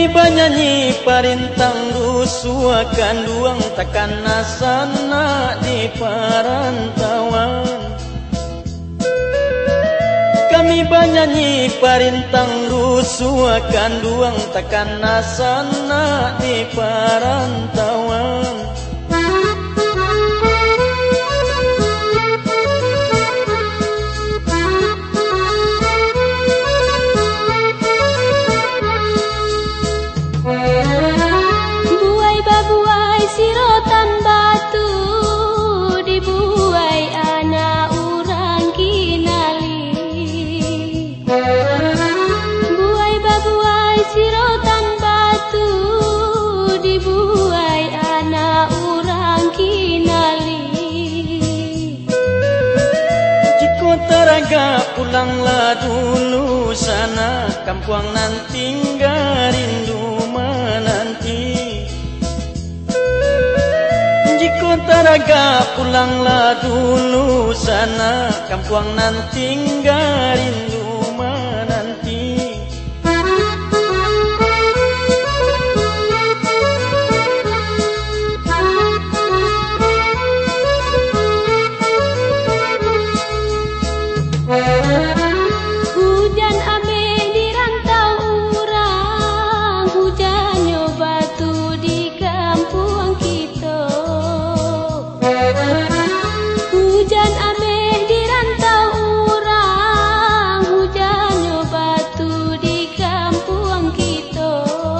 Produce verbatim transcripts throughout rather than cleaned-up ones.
Kami banyanyi parintang rusuakan duang takkan nasana di parantauan. Kami banyanyi parintang rusuakan duang takkan nasana di parantauan. Buai babuai sirotan batu dibuai anak urang kinali. Buai babuai sirotan batu dibuai anak urang kinali. Jika teraga pulanglah dulu sana, kampung nan tinggal rindu menanti. Jika teraga pulanglah dulu sana, kampung nan tinggal rindu menanti. Hujan ame di rantau urang, hujannya batu di kampung kita. Hujan ame di rantau urang, hujannya batu di kampung kita.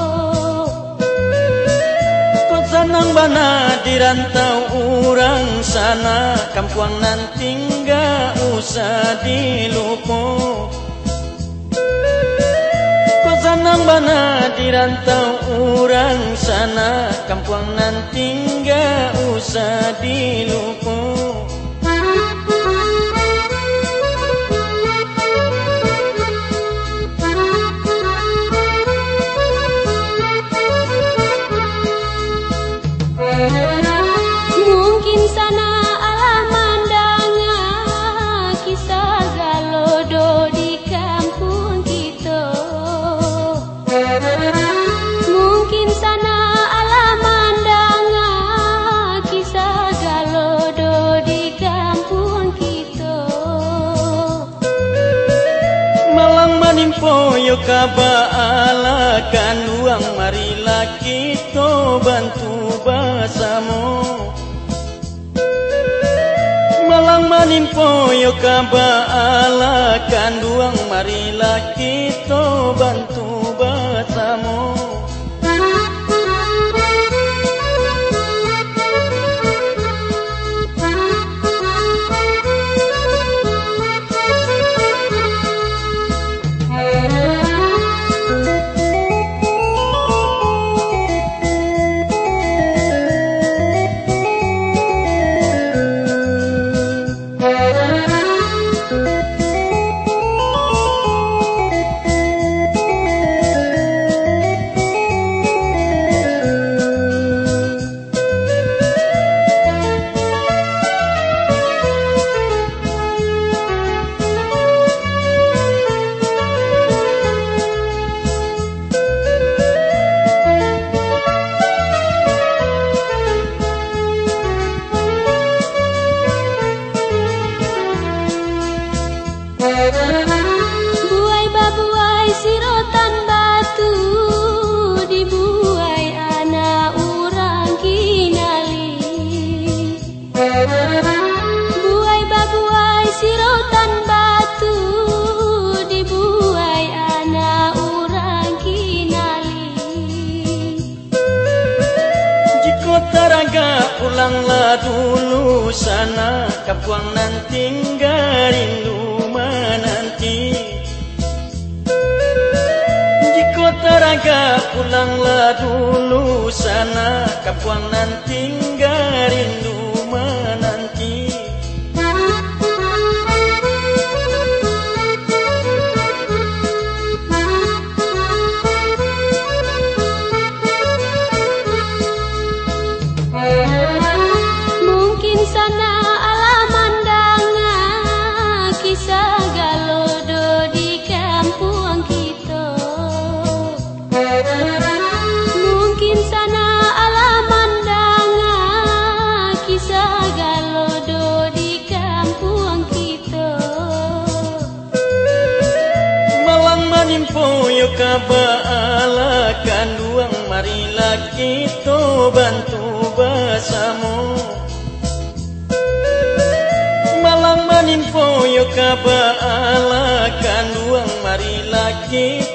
Kau senang bana di rantau urang sana, kampung nan tinggal usah dilupa. Senang bana di rantau urang sana, kampung nan tinggal usah dilupa. Mungkin sana alam mandanga kisah galodo di kampung kita. Mungkin sana alam mandanga kisah galodo di kampung kita. Malang manimpo yo kabaala kanduang, marilah kita bantu bersama. Malang manimpo yo kabaala kanduang, marilah kita bantu bersama. Buai babuai sirotan batu dibuai anak urang kinali. Buai babuai sirotan batu dibuai anak urang kinali. Jika teraga pulanglah dulu sana, kampung nan tinggal rindu menanti. Jika teraga pulanglah dulu sana, kampung nan tinggal rindu menanti. Mungkin sana alam mandanga kisah galodo di kampung kita. manimpo yo kabaala kanduang marilah kita bantu bersama. Malang manimpo yo kabaala kanduang marilah kita